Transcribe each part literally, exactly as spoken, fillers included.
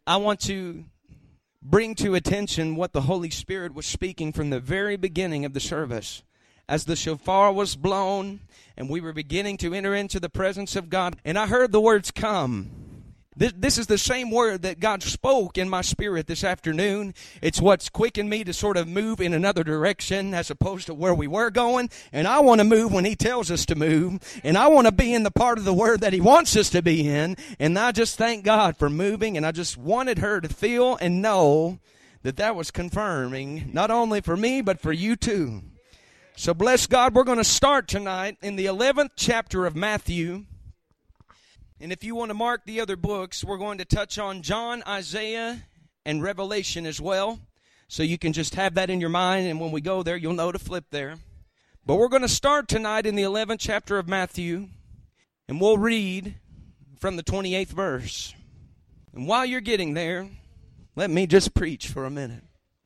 I want to bring to attention what the Holy Spirit was speaking from the very beginning of the service. As the shofar was blown and we were beginning to enter into the presence of God, and I heard the words, come. This, this is the same word that God spoke in my spirit this afternoon. It's what's quickened me to sort of move in another direction as opposed to where we were going. And I want to move when He tells us to move. And I want to be in the part of the word that He wants us to be in. And I just thank God for moving. And I just wanted her to feel and know that that was confirming, not only for me, but for you too. So bless God, we're going to start tonight in the eleventh chapter of Matthew. And if you want to mark the other books, we're going to touch on John, Isaiah, and Revelation as well. So you can just have that in your mind, and when we go there, you'll know to flip there. But we're going to start tonight in the eleventh chapter of Matthew, and we'll read from the twenty-eighth verse. And while you're getting there, let me just preach for a minute.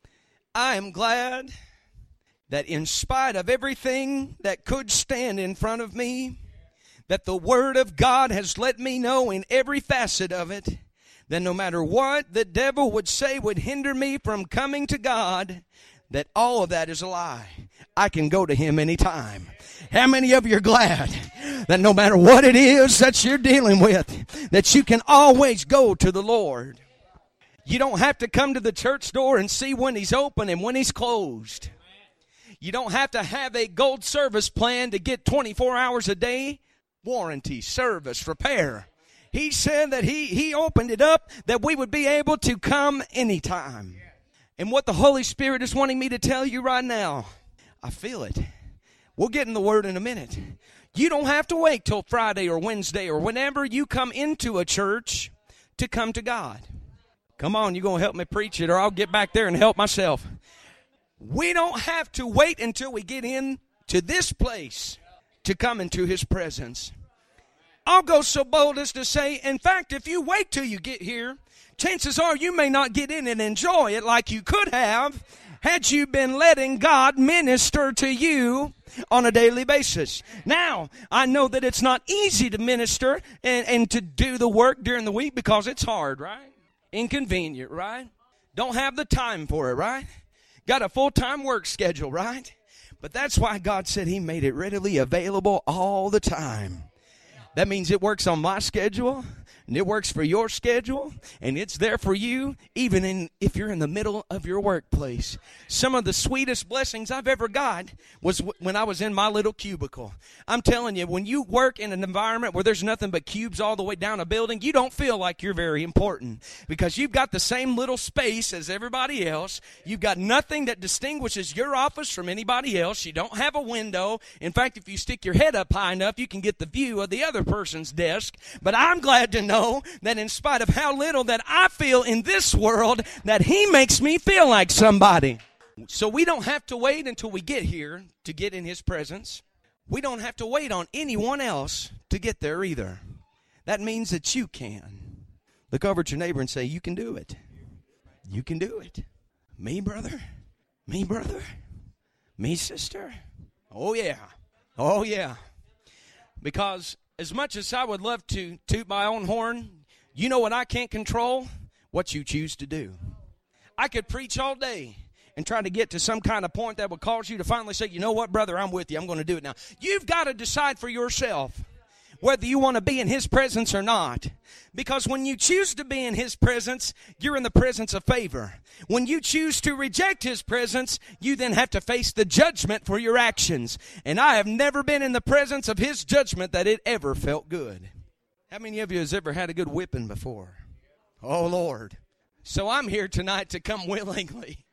I am glad that in spite of everything that could stand in front of me, that the Word of God has let me know in every facet of it, that no matter what the devil would say would hinder me from coming to God, that all of that is a lie. I can go to Him anytime. How many of you are glad that no matter what it is that you're dealing with, that you can always go to the Lord? You don't have to come to the church door and see when He's open and when He's closed. You don't have to have a gold service plan to get twenty-four hours a day, warranty, service, repair. He said that he, he opened it up that we would be able to come anytime. And what the Holy Spirit is wanting me to tell you right now, I feel it. We'll get in the Word in a minute. You don't have to wait till Friday or Wednesday or whenever you come into a church to come to God. Come on, you're going to help me preach it or I'll get back there and help myself. We don't have to wait until we get in to this place to come into His presence. I'll go so bold as to say, in fact, if you wait till you get here, chances are you may not get in and enjoy it like you could have had you been letting God minister to you on a daily basis. Now, I know that it's not easy to minister and, and to do the work during the week because it's hard, right? Inconvenient, right? Don't have the time for it, right? Got a full-time work schedule, right? But that's why God said He made it readily available all the time. That means it works on my schedule, and it works for your schedule, and it's there for you, even in, if you're in the middle of your workplace. Some of the sweetest blessings I've ever got was w- when I was in my little cubicle. I'm telling you, when you work in an environment where there's nothing but cubes all the way down a building, you don't feel like you're very important because you've got the same little space as everybody else. You've got nothing that distinguishes your office from anybody else. You don't have a window. In fact, if you stick your head up high enough, you can get the view of the other person's desk. But I'm glad to know Know that in spite of how little that I feel in this world, that He makes me feel like somebody. So we don't have to wait until we get here to get in His presence. We don't have to wait on anyone else to get there either. That means that you can. Look over at your neighbor and say, you can do it. You can do it. Me, brother? Me, brother? Me, sister? Oh, yeah. Oh, yeah. Because as much as I would love to toot my own horn, you know what I can't control? What you choose to do. I could preach all day and try to get to some kind of point that would cause you to finally say, you know what, brother, I'm with you. I'm going to do it now. You've got to decide for yourself whether you want to be in His presence or not. Because when you choose to be in His presence, you're in the presence of favor. When you choose to reject His presence, you then have to face the judgment for your actions. And I have never been in the presence of His judgment that it ever felt good. How many of you has ever had a good whipping before? Oh, Lord. So I'm here tonight to come willingly.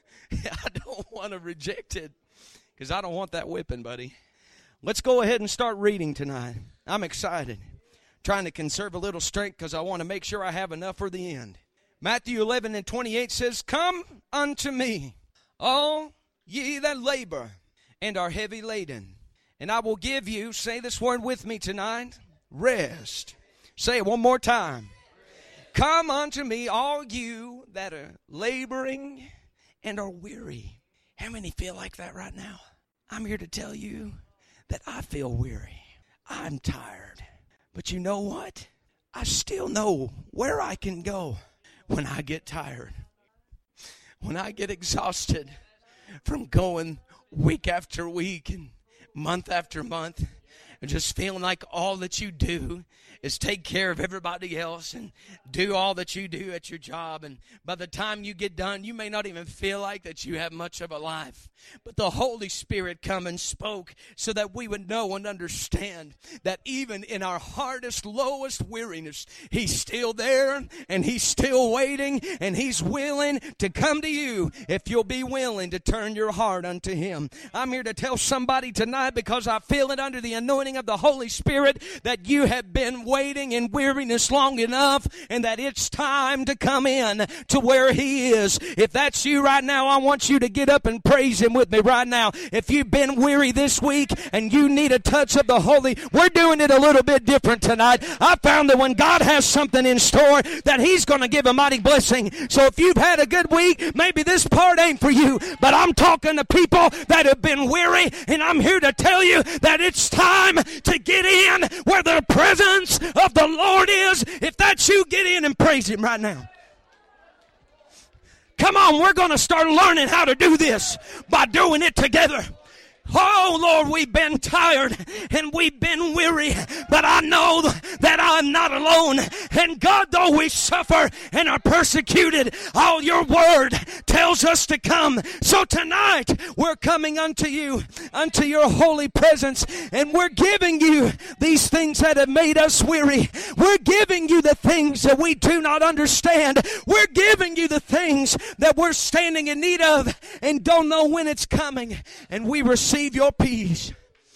I don't want to reject it because I don't want that whipping, buddy. Let's go ahead and start reading tonight. I'm excited. Trying to conserve a little strength because I want to make sure I have enough for the end. Matthew eleven and twenty-eight says, come unto me, all ye that labor and are heavy laden, and I will give you, say this word with me tonight, rest. Say it one more time. Come unto me, all you that are laboring and are weary. How many feel like that right now? I'm here to tell you that I feel weary. I'm tired. But you know what? I still know where I can go. when I get tired, when I get exhausted from going week after week and month after month, and just feeling like all that you do is take care of everybody else and do all that you do at your job. And by the time you get done, you may not even feel like that you have much of a life. But the Holy Spirit come and spoke so that we would know and understand that even in our hardest, lowest weariness, He's still there and He's still waiting and He's willing to come to you if you'll be willing to turn your heart unto Him. I'm here to tell somebody tonight, because I feel it under the anointing of the Holy Spirit, that you have been waiting in weariness long enough and that it's time to come in to where He is. If that's you right now, I want you to get up and praise Him with me right now. If you've been weary this week and you need a touch of the Holy, we're doing it a little bit different tonight. I found that when God has something in store, that He's going to give a mighty blessing. So if you've had a good week, maybe this part ain't for you, but I'm talking to people that have been weary, and I'm here to tell you that it's time to get in where the presence of the Lord is. If that's you, get in and praise Him right now. Come on, we're going to start learning how to do this by doing it together. Oh, Lord, we've been tired and we've been weary, but I know that I'm not alone. And God, though we suffer and are persecuted, all your word tells us to come. So tonight, we're coming unto you, unto your holy presence, and we're giving you these things that have made us weary. We're giving you the things that we do not understand. We're giving you the things that we're standing in need of and don't know when it's coming. And we receive your peace.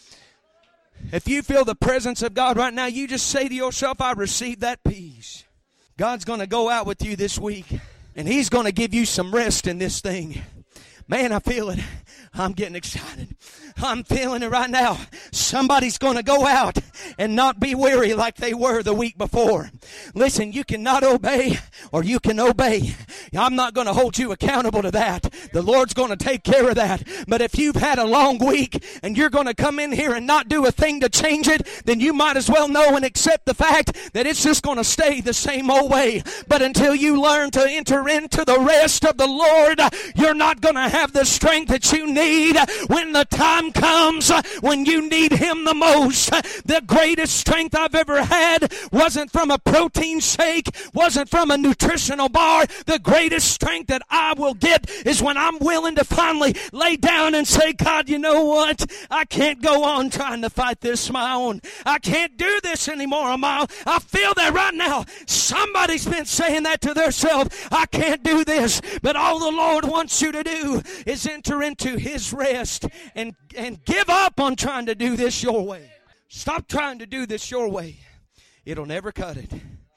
If you feel the presence of God right now, you just say to yourself, I receive that peace. God's going to go out with you this week, and He's going to give you some rest in this thing. Man, I feel it. I'm getting excited. I'm feeling it right now. Somebody's going to go out and not be weary like they were the week before. Listen, you cannot obey or you can obey. I'm not going to hold you accountable to that. The Lord's going to take care of that. But if you've had a long week and you're going to come in here and not do a thing to change it, then you might as well know and accept the fact that it's just going to stay the same old way. But until you learn to enter into the rest of the Lord, you're not going to have the strength that you need when the time comes when you need Him the most. The greatest strength I've ever had wasn't from a protein shake, wasn't from a nutritional bar. The greatest strength that I will get is when I'm willing to finally lay down and say, God, you know what? I can't go on trying to fight this on my own. I can't do this anymore on my own. I feel that right now. Somebody's been saying that to themselves. I can't do this. But all the Lord wants you to do is enter into His rest and, and give up on trying to do this your way. Stop trying to do this your way. It'll never cut it.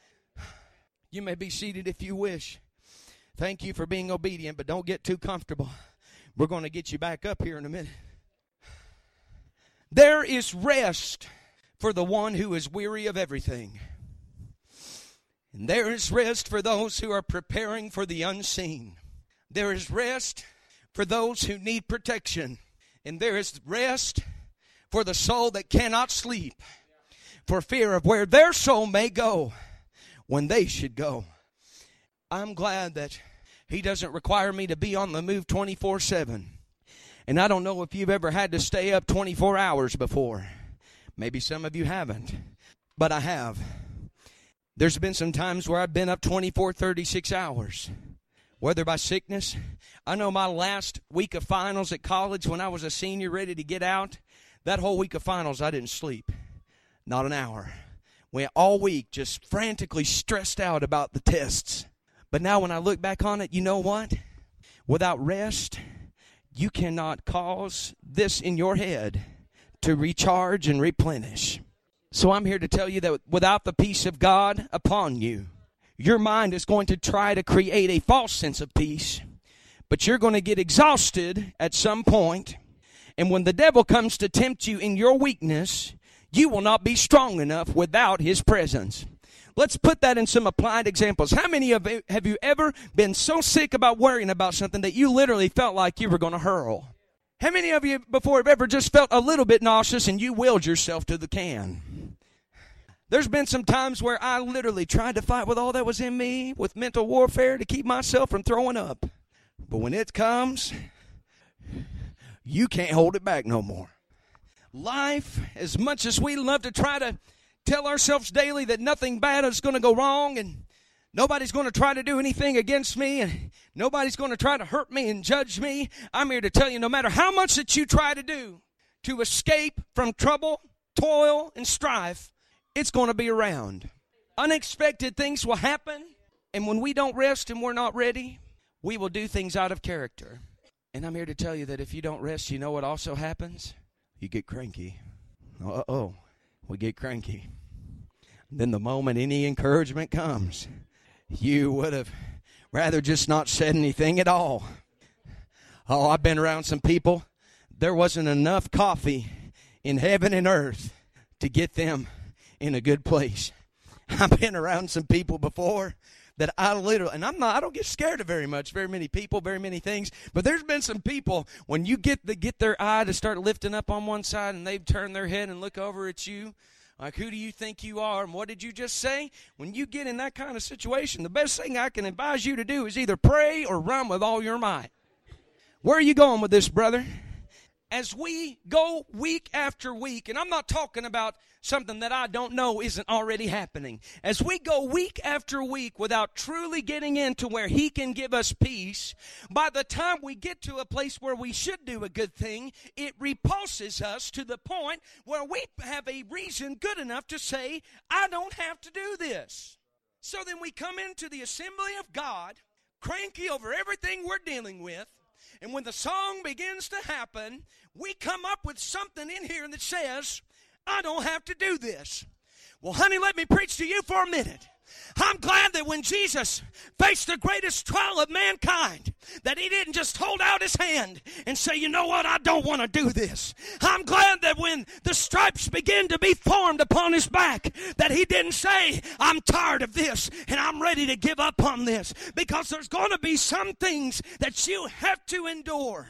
You may be seated if you wish. Thank you for being obedient, but don't get too comfortable. We're going to get you back up here in a minute. There is rest for the one who is weary of everything. And there is rest for those who are preparing for the unseen. There is rest for those who need protection. And there is rest for the soul that cannot sleep for fear of where their soul may go when they should go. I'm glad that He doesn't require me to be on the move twenty-four seven. And I don't know if you've ever had to stay up twenty-four hours before. Maybe some of you haven't, but I have. There's been some times where I've been up twenty-four, thirty-six hours, whether by sickness. I know my last week of finals at college when I was a senior ready to get out, that whole week of finals I didn't sleep, not an hour. Went all week just frantically stressed out about the tests. But now when I look back on it, you know what? Without rest, you cannot cause this in your head to recharge and replenish. So I'm here to tell you that without the peace of God upon you, your mind is going to try to create a false sense of peace, but you're going to get exhausted at some point. And when the devil comes to tempt you in your weakness, you will not be strong enough without his presence. Let's put that in some applied examples. How many of you have you ever been so sick about worrying about something that you literally felt like you were going to hurl? How many of you before have ever just felt a little bit nauseous and you willed yourself to the can? There's been some times where I literally tried to fight with all that was in me, with mental warfare, to keep myself from throwing up. But when it comes, you can't hold it back no more. Life, as much as we love to try to tell ourselves daily that nothing bad is going to go wrong, and nobody's going to try to do anything against me, and nobody's going to try to hurt me and judge me, I'm here to tell you, no matter how much that you try to do to escape from trouble, toil, and strife, it's going to be around. Unexpected things will happen, and when we don't rest and we're not ready, we will do things out of character. And I'm here to tell you that if you don't rest, you know what also happens? You get cranky. Uh-oh, we get cranky. Then the moment any encouragement comes, you would have rather just not said anything at all. Oh, I've been around some people. There wasn't enough coffee in heaven and earth to get them in a good place. I've been around some people before that I literally, and I'm not, I don't get scared of very much, very many people, very many things, but there's been some people, when you get the, get their eye to start lifting up on one side and they've turned their head and look over at you, like, who do you think you are, and what did you just say? When you get in that kind of situation, the best thing I can advise you to do is either pray or run with all your might. Where are you going with this, brother? As we go week after week, and I'm not talking about something that I don't know isn't already happening. As we go week after week without truly getting into where He can give us peace, by the time we get to a place where we should do a good thing, it repulses us to the point where we have a reason good enough to say, I don't have to do this. So then we come into the assembly of God, cranky over everything we're dealing with, and when the song begins to happen, we come up with something in here that says, I don't have to do this. Well, honey, let me preach to you for a minute. I'm glad that when Jesus faced the greatest trial of mankind, that He didn't just hold out His hand and say, you know what, I don't want to do this. I'm glad that when the stripes began to be formed upon His back, that He didn't say, I'm tired of this and I'm ready to give up on this. Because there's going to be some things that you have to endure.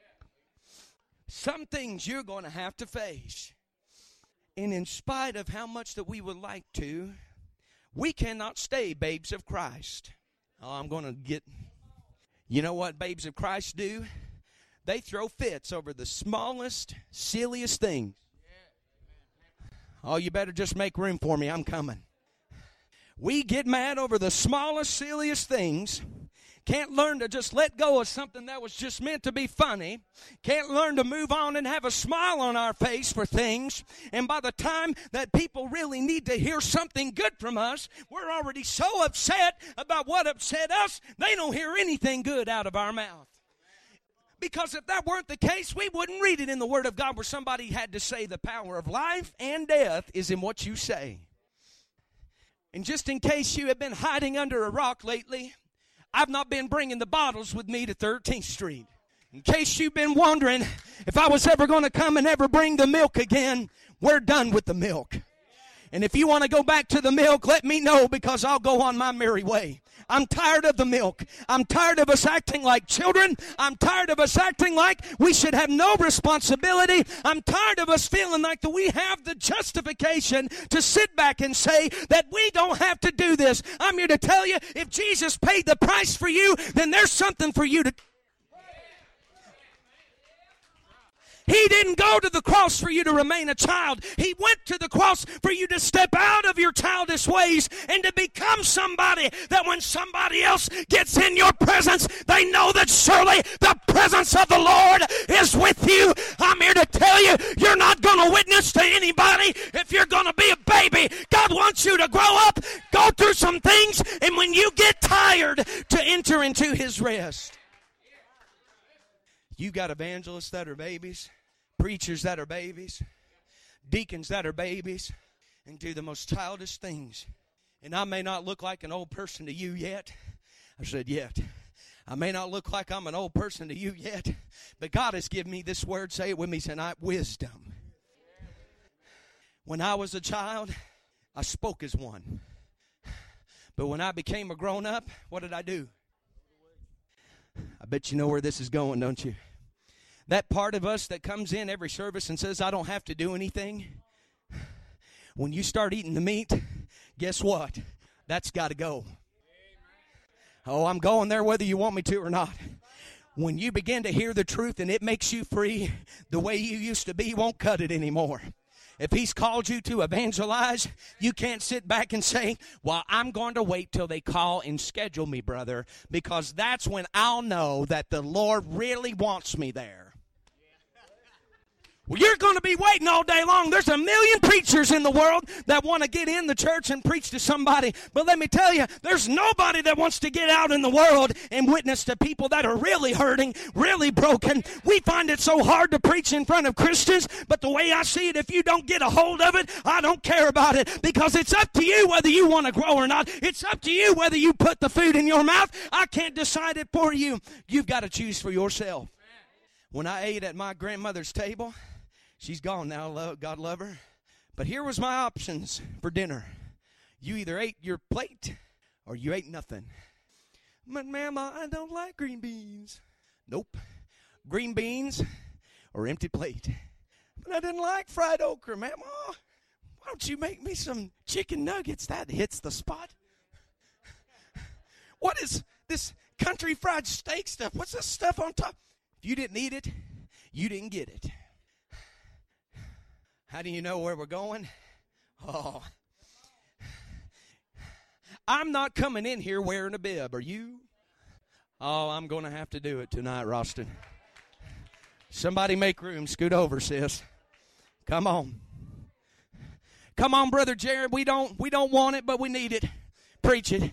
Some things you're going to have to face. And in spite of how much that we would like to, we cannot stay babes of Christ. Oh, I'm going to get, you know what babes of Christ do? They throw fits over the smallest, silliest things. Oh, you better just make room for me. I'm coming. We get mad over the smallest, silliest things. Can't learn to just let go of something that was just meant to be funny. Can't learn to move on and have a smile on our face for things. And by the time that people really need to hear something good from us, we're already so upset about what upset us, they don't hear anything good out of our mouth. Because if that weren't the case, we wouldn't read it in the Word of God where somebody had to say the power of life and death is in what you say. And just in case you have been hiding under a rock lately, I've not been bringing the bottles with me to thirteenth Street. In case you've been wondering if I was ever going to come and ever bring the milk again, we're done with the milk. And if you want to go back to the milk, let me know because I'll go on my merry way. I'm tired of the milk. I'm tired of us acting like children. I'm tired of us acting like we should have no responsibility. I'm tired of us feeling like that we have the justification to sit back and say that we don't have to do this. I'm here to tell you, if Jesus paid the price for you, then there's something for you to do. He didn't go to the cross for you to remain a child. He went to the cross for you to step out of your childish ways and to become somebody that when somebody else gets in your presence, they know that surely the presence of the Lord is with you. I'm here to tell you, you're not going to witness to anybody if you're going to be a baby. God wants you to grow up, go through some things, and when you get tired, to enter into His rest. You got evangelists that are babies, preachers that are babies, deacons that are babies, and do the most childish things. And I may not look like an old person to you yet. I said yet. I may not look like I'm an old person to you yet, but God has given me this word, say it with me tonight, wisdom. When I was a child, I spoke as one. But when I became a grown-up, what did I do? I bet you know where this is going, don't you? That part of us that comes in every service and says, I don't have to do anything. When you start eating the meat, guess what? That's got to go. Oh, I'm going there whether you want me to or not. When you begin to hear the truth and it makes you free, the way you used to be won't cut it anymore. If he's called you to evangelize, you can't sit back and say, well, I'm going to wait till they call and schedule me, brother, because that's when I'll know that the Lord really wants me there. Well, you're going to be waiting all day long. There's a million preachers in the world that want to get in the church and preach to somebody. But let me tell you, there's nobody that wants to get out in the world and witness to people that are really hurting, really broken. We find it so hard to preach in front of Christians, but the way I see it, if you don't get a hold of it, I don't care about it, because it's up to you whether you want to grow or not. It's up to you whether you put the food in your mouth. I can't decide it for you. You've got to choose for yourself. When I ate at my grandmother's table, she's gone now, God love her. But here was my options for dinner. You either ate your plate or you ate nothing. But, Mama, I don't like green beans. Nope. Green beans or empty plate. But I didn't like fried okra, Mama. Why don't you make me some chicken nuggets? That hits the spot. What is this country fried steak stuff? What's this stuff on top? If you didn't eat it, you didn't get it. How do you know where we're going? Oh. I'm not coming in here wearing a bib. Are you? Oh, I'm going to have to do it tonight, Roston. Somebody make room. Scoot over, sis. Come on. Come on, Brother Jared. We don't, we don't want it, but we need it. Preach it.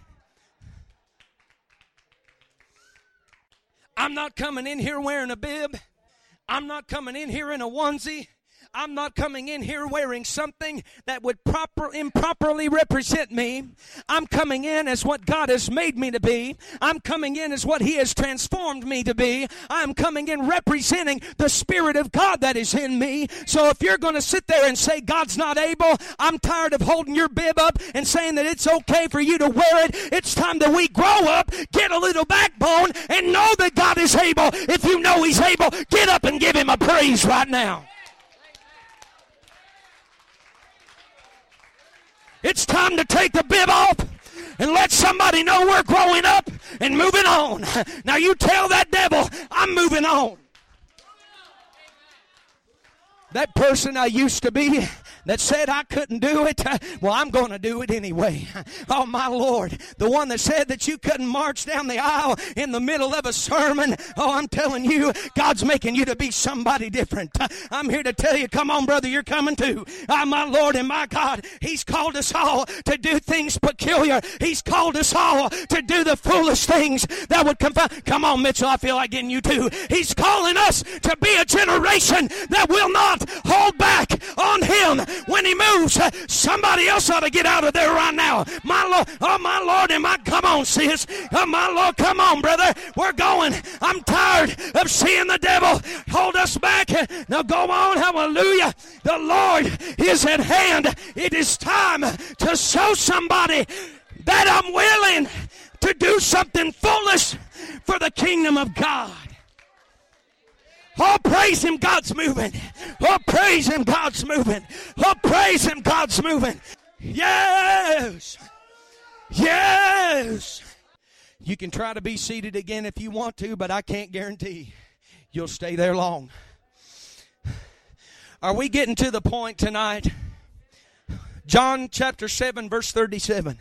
I'm not coming in here wearing a bib. I'm not coming in here in a onesie. I'm not coming in here wearing something that would proper, improperly represent me. I'm coming in as what God has made me to be. I'm coming in as what He has transformed me to be. I'm coming in representing the Spirit of God that is in me. So if you're going to sit there and say God's not able, I'm tired of holding your bib up and saying that it's okay for you to wear it. It's time that we grow up, get a little backbone, and know that God is able. If you know He's able, get up and give Him a praise right now. It's time to take the bib off and let somebody know we're growing up and moving on. Now you tell that devil, I'm moving on. That person I used to be that said I couldn't do it, well, I'm going to do it anyway. Oh, my Lord. The one that said that you couldn't march down the aisle in the middle of a sermon. Oh, I'm telling you, God's making you to be somebody different. I'm here to tell you, come on, brother, you're coming too. Oh, my Lord and my God, He's called us all to do things peculiar. He's called us all to do the foolish things that would confound. Come on, Mitchell, I feel like getting you too. He's calling us to be a generation that will not hold back on Him when He moves. Somebody else ought to get out of there right now. My Lord, oh my Lord, and my, come on, sis. Oh my Lord, come on, brother. We're going. I'm tired of seeing the devil hold us back. Now go on, hallelujah. The Lord is at hand. It is time to show somebody that I'm willing to do something foolish for the kingdom of God. Oh, praise Him, God's moving. Oh, praise Him, God's moving. Oh, praise Him, God's moving. Yes. Yes. You can try to be seated again if you want to, but I can't guarantee you'll stay there long. Are we getting to the point tonight? John chapter seven, verse thirty-seven.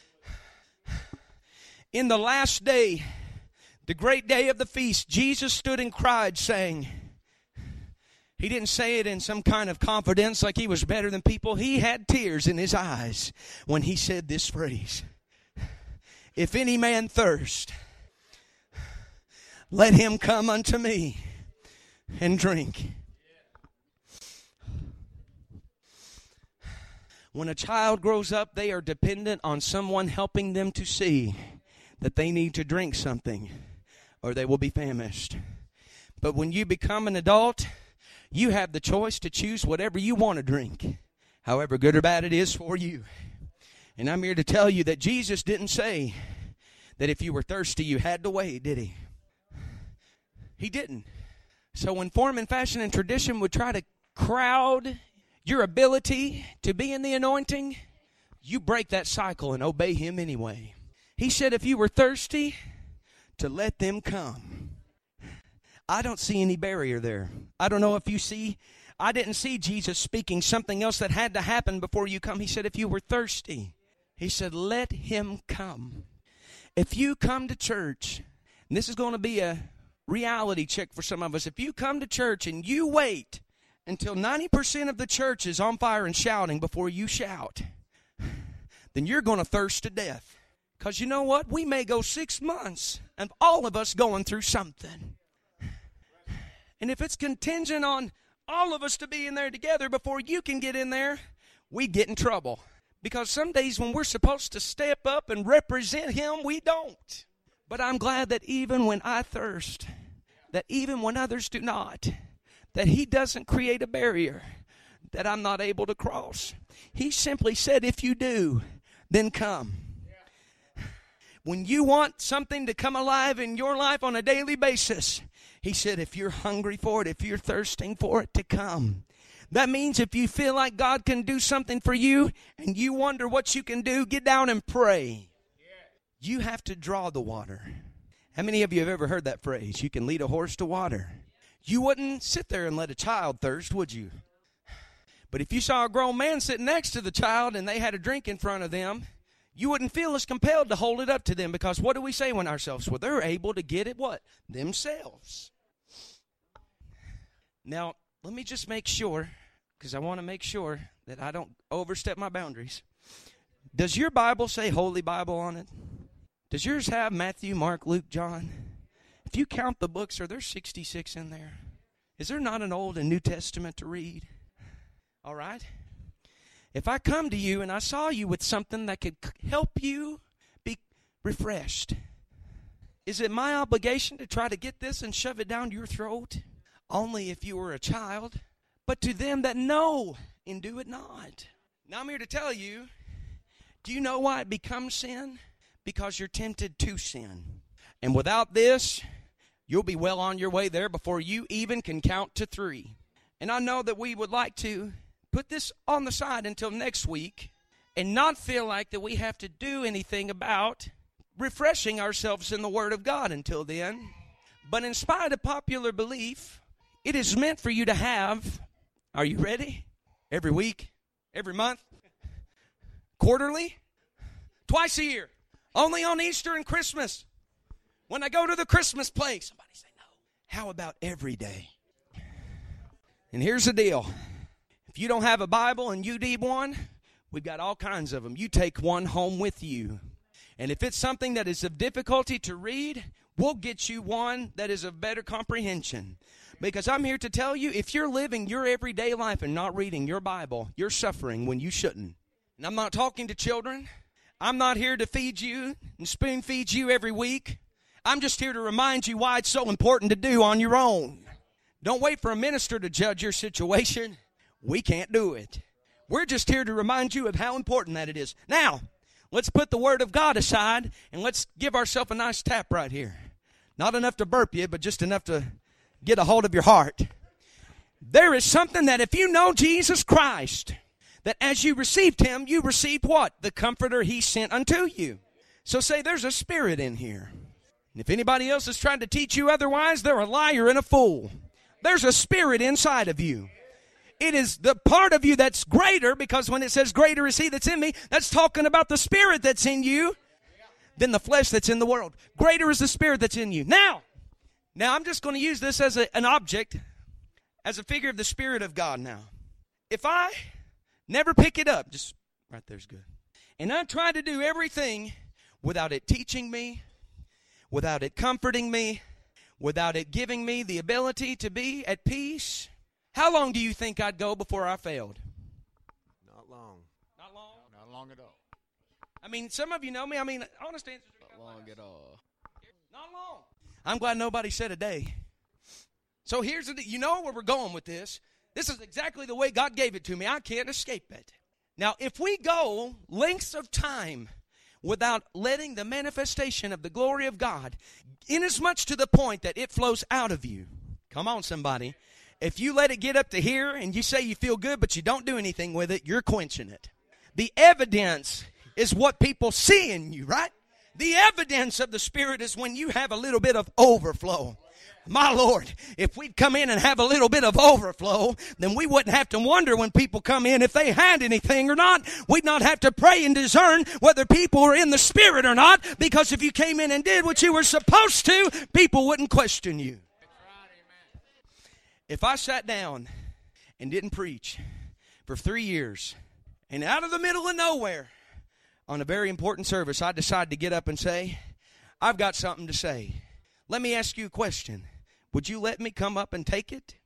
In the last day, the great day of the feast, Jesus stood and cried, saying, He didn't say it in some kind of confidence like He was better than people. He had tears in His eyes when He said this phrase. If any man thirst, let him come unto me and drink. When a child grows up, they are dependent on someone helping them to see that they need to drink something, or they will be famished. But when you become an adult, you have the choice to choose whatever you want to drink, however good or bad it is for you. And I'm here to tell you that Jesus didn't say that if you were thirsty, you had to wait, did He? He didn't. So when form and fashion and tradition would try to crowd your ability to be in the anointing, you break that cycle and obey Him anyway. He said if you were thirsty, to let them come. I don't see any barrier there. I don't know if you see. I didn't see Jesus speaking something else that had to happen before you come. He said if you were thirsty, He said let him come. If you come to church, and this is going to be a reality check for some of us. If you come to church and you wait until ninety percent of the church is on fire and shouting before you shout, then you're going to thirst to death. Because you know what? We may go six months and all of us going through something. And if it's contingent on all of us to be in there together before you can get in there, we get in trouble. Because some days when we're supposed to step up and represent Him, we don't. But I'm glad that even when I thirst, that even when others do not, that He doesn't create a barrier that I'm not able to cross. He simply said, if you do, then come. When you want something to come alive in your life on a daily basis, He said, if you're hungry for it, if you're thirsting for it, to come. That means if you feel like God can do something for you and you wonder what you can do, get down and pray. You have to draw the water. How many of you have ever heard that phrase? You can lead a horse to water. You wouldn't sit there and let a child thirst, would you? But if you saw a grown man sitting next to the child and they had a drink in front of them, you wouldn't feel as compelled to hold it up to them, because what do we say when ourselves? Well, they're able to get it what? Themselves. Now, let me just make sure, because I want to make sure that I don't overstep my boundaries. Does your Bible say Holy Bible on it? Does yours have Matthew, Mark, Luke, John? If you count the books, are there sixty-six in there? Is there not an Old and New Testament to read? All right. If I come to you and I saw you with something that could help you be refreshed, is it my obligation to try to get this and shove it down your throat? Only if you were a child. But to them that know and do it not. Now I'm here to tell you, do you know why it becomes sin? Because you're tempted to sin. And without this, you'll be well on your way there before you even can count to three. And I know that we would like to put this on the side until next week and not feel like that we have to do anything about refreshing ourselves in the Word of God until then. But in spite of popular belief, it is meant for you to have, are you ready? Every week, every month, quarterly, twice a year, only on Easter and Christmas. When I go to the Christmas play, somebody say no. How about every day? And here's the deal. If you don't have a Bible and you need one, we've got all kinds of them. You take one home with you. And if it's something that is of difficulty to read, we'll get you one that is of better comprehension. Because I'm here to tell you, if you're living your everyday life and not reading your Bible, you're suffering when you shouldn't. And I'm not talking to children. I'm not here to feed you and spoon feed you every week. I'm just here to remind you why it's so important to do on your own. Don't wait for a minister to judge your situation. We can't do it. We're just here to remind you of how important that it is. Now, let's put the Word of God aside and let's give ourselves a nice tap right here. Not enough to burp you, but just enough to get a hold of your heart. There is something that if you know Jesus Christ, that as you received Him, you received what? The Comforter He sent unto you. So say there's a spirit in here. And if anybody else is trying to teach you otherwise, they're a liar and a fool. There's a spirit inside of you. It is the part of you that's greater, because when it says greater is He that's in me, that's talking about the spirit that's in you than the flesh that's in the world. Greater is the spirit that's in you. Now, now I'm just going to use this as a, an object, as a figure of the Spirit of God now. If I never pick it up, just right there's good, and I try to do everything without it teaching me, without it comforting me, without it giving me the ability to be at peace, how long do you think I'd go before I failed? Not long. Not long? Not long at all. I mean, some of you know me. I mean, honest answers. Not long at all. Not long. I'm glad nobody said a day. So here's the, you know where we're going with this. This is exactly the way God gave it to me. I can't escape it. Now, if we go lengths of time without letting the manifestation of the glory of God, inasmuch to the point that it flows out of you, come on somebody, If you let it get up to here and you say you feel good but you don't do anything with it, you're quenching it. The evidence is what people see in you, right? The evidence of the Spirit is when you have a little bit of overflow. My Lord, if we'd come in and have a little bit of overflow, then we wouldn't have to wonder when people come in if they had anything or not. We'd not have to pray and discern whether people were in the Spirit or not, because if you came in and did what you were supposed to, people wouldn't question you. If I sat down and didn't preach for three years, and out of the middle of nowhere, on a very important service, I decided to get up and say, I've got something to say. Let me ask you a question. Would you let me come up and take it?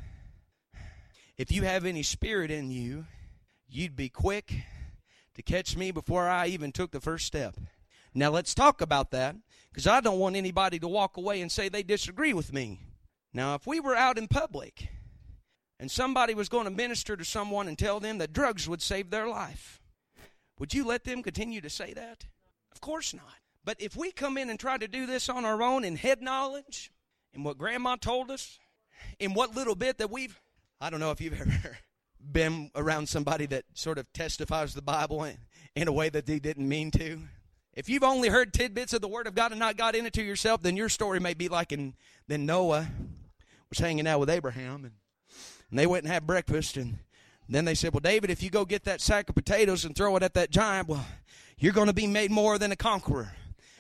If you have any spirit in you, you'd be quick to catch me before I even took the first step. Now let's talk about that, because I don't want anybody to walk away and say they disagree with me. Now if we were out in public and somebody was going to minister to someone and tell them that drugs would save their life, would you let them continue to say that? Of course not. But if we come in and try to do this on our own in head knowledge, in what Grandma told us, in what little bit that we've, I don't know if you've ever been around somebody that sort of testifies the Bible in, in a way that they didn't mean to. If you've only heard tidbits of the Word of God and not got in it to yourself, then your story may be like in, then Noah was hanging out with Abraham, and, and they went and had breakfast, and then they said, well, David, if you go get that sack of potatoes and throw it at that giant, well, you're going to be made more than a conqueror.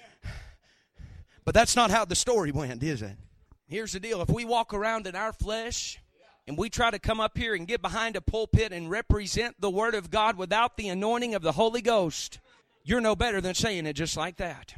But that's not how the story went, is it? Here's the deal. If we walk around in our flesh and we try to come up here and get behind a pulpit and represent the Word of God without the anointing of the Holy Ghost, you're no better than saying it just like that.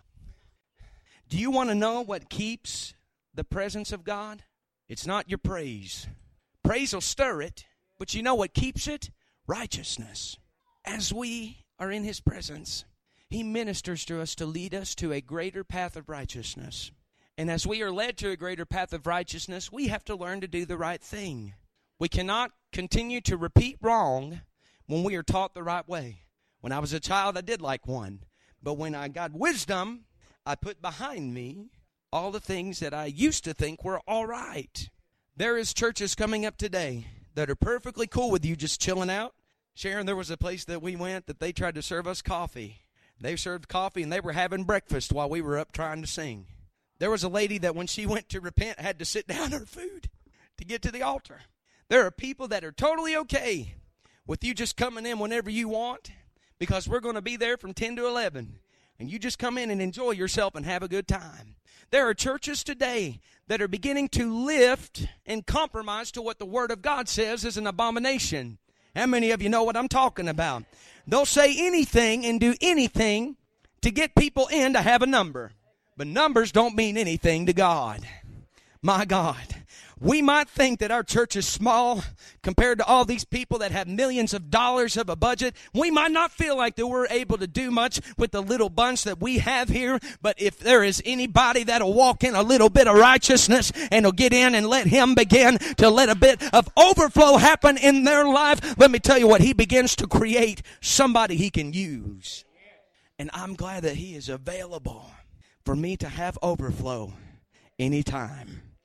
Do you want to know what keeps the presence of God? It's not your praise. Praise will stir it, but you know what keeps it? Righteousness. As we are in His presence, He ministers to us to lead us to a greater path of righteousness. And as we are led to a greater path of righteousness, we have to learn to do the right thing. We cannot continue to repeat wrong when we are taught the right way. When I was a child, I did like one. But when I got wisdom, I put behind me all the things that I used to think were all right. There is churches coming up today that are perfectly cool with you just chilling out. Sharon, there was a place that we went that they tried to serve us coffee. They served coffee and they were having breakfast while we were up trying to sing. There was a lady that when she went to repent had to sit down her food to get to the altar. There are people that are totally okay with you just coming in whenever you want, because we're going to be there from ten to eleven. And you just come in and enjoy yourself and have a good time. There are churches today that are beginning to lift and compromise to what the Word of God says is an abomination. How many of you know what I'm talking about? They'll say anything and do anything to get people in to have a number. But numbers don't mean anything to God. My God. We might think that our church is small compared to all these people that have millions of dollars of a budget. We might not feel like that we're able to do much with the little bunch that we have here. But if there is anybody that'll walk in a little bit of righteousness and will get in and let Him begin to let a bit of overflow happen in their life, let me tell you what, He begins to create somebody He can use. And I'm glad that He is available for me to have overflow anytime.